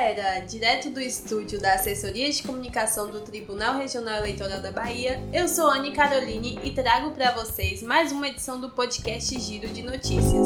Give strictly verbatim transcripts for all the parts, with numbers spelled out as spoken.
galera! Direto do estúdio da Assessoria de Comunicação do Tribunal Regional Eleitoral da Bahia, eu sou Anne Caroline e trago para vocês mais uma edição do podcast Giro de Notícias.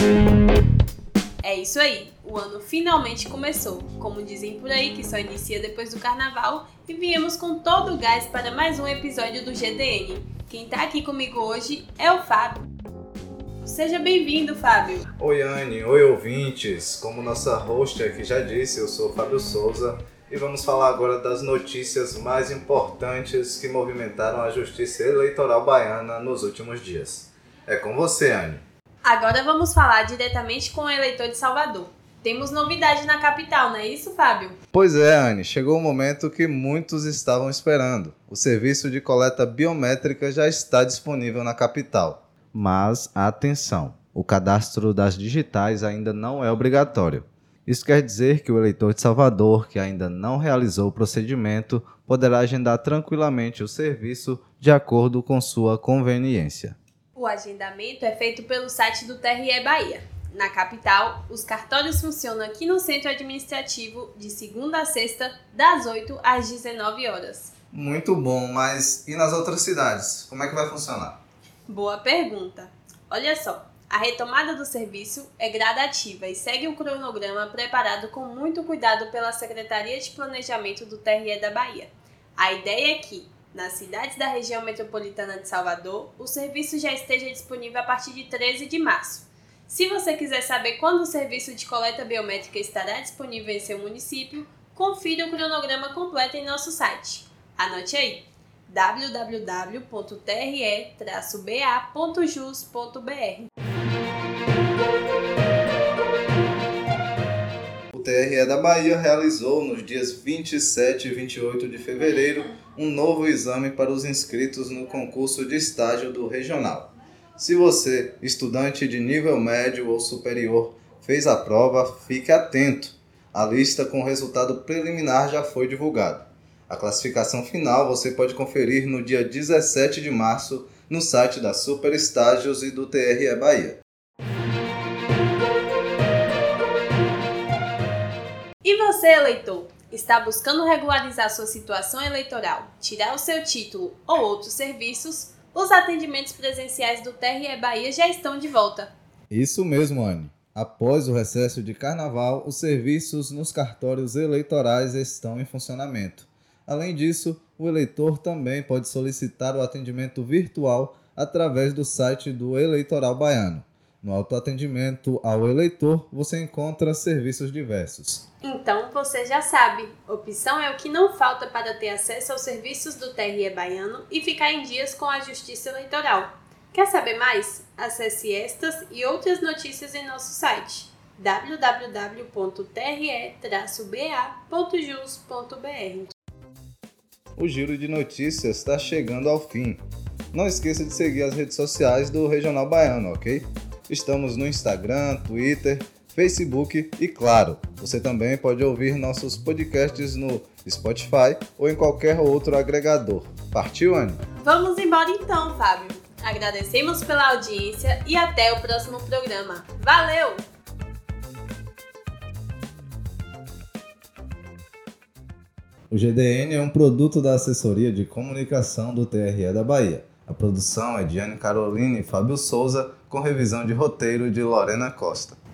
É isso aí, o ano finalmente começou, como dizem por aí que só inicia depois do carnaval, e viemos com todo o gás para mais um episódio do G D N. Quem tá aqui comigo hoje é o Fábio. Seja bem-vindo, Fábio. Oi, Anne. Oi, ouvintes. Como nossa host aqui já disse, eu sou o Fábio Souza e vamos falar agora das notícias mais importantes que movimentaram a Justiça Eleitoral Baiana nos últimos dias. É com você, Anne. Agora vamos falar diretamente com o eleitor de Salvador. Temos novidade na capital, não é isso, Fábio? Pois é, Anne. Chegou o momento que muitos estavam esperando. O serviço de coleta biométrica já está disponível na capital. Mas, atenção, o cadastro das digitais ainda não é obrigatório. Isso quer dizer que o eleitor de Salvador, que ainda não realizou o procedimento, poderá agendar tranquilamente o serviço de acordo com sua conveniência. O agendamento é feito pelo site do T R E Bahia. Na capital, os cartórios funcionam aqui no Centro Administrativo de segunda a sexta, das oito às dezenove horas. Muito bom, mas e nas outras cidades? Como é que vai funcionar? Boa pergunta. Olha só, a retomada do serviço é gradativa e segue um cronograma preparado com muito cuidado pela Secretaria de Planejamento do T R E da Bahia. A ideia é que, nas cidades da região metropolitana de Salvador, o serviço já esteja disponível a partir de treze de março. Se você quiser saber quando o serviço de coleta biométrica estará disponível em seu município, confira o cronograma completo em nosso site. Anote aí: w w w ponto t r e traço b a ponto jus ponto b r. O T R E da Bahia realizou nos dias vinte e sete e vinte e oito de fevereiro um novo exame para os inscritos no concurso de estágio do Regional. Se você, estudante de nível médio ou superior, fez a prova, fique atento. A lista com o resultado preliminar já foi divulgada. A classificação final você pode conferir no dia dezessete de março no site da Super Estágios e do T R E Bahia. E você, eleitor, está buscando regularizar sua situação eleitoral, tirar o seu título ou outros serviços? Os atendimentos presenciais do T R E Bahia já estão de volta. Isso mesmo, Anne. Após o recesso de carnaval, os serviços nos cartórios eleitorais estão em funcionamento. Além disso, o eleitor também pode solicitar o atendimento virtual através do site do Eleitoral Baiano. No autoatendimento ao eleitor, você encontra serviços diversos. Então, você já sabe, opção é o que não falta para ter acesso aos serviços do T R E Baiano e ficar em dias com a Justiça Eleitoral. Quer saber mais? Acesse estas e outras notícias em nosso site w w w ponto t r e traço b a ponto jus ponto b r. O Giro de Notícias está chegando ao fim. Não esqueça de seguir as redes sociais do Regional Baiano, ok? Estamos no Instagram, Twitter, Facebook e, claro, você também pode ouvir nossos podcasts no Spotify ou em qualquer outro agregador. Partiu, Anne? Vamos embora então, Fábio. Agradecemos pela audiência e até o próximo programa. Valeu! O G D N é um produto da Assessoria de Comunicação do T R E da Bahia. A produção é de Anne Caroline e Fábio Souza, com revisão de roteiro de Lorena Costa.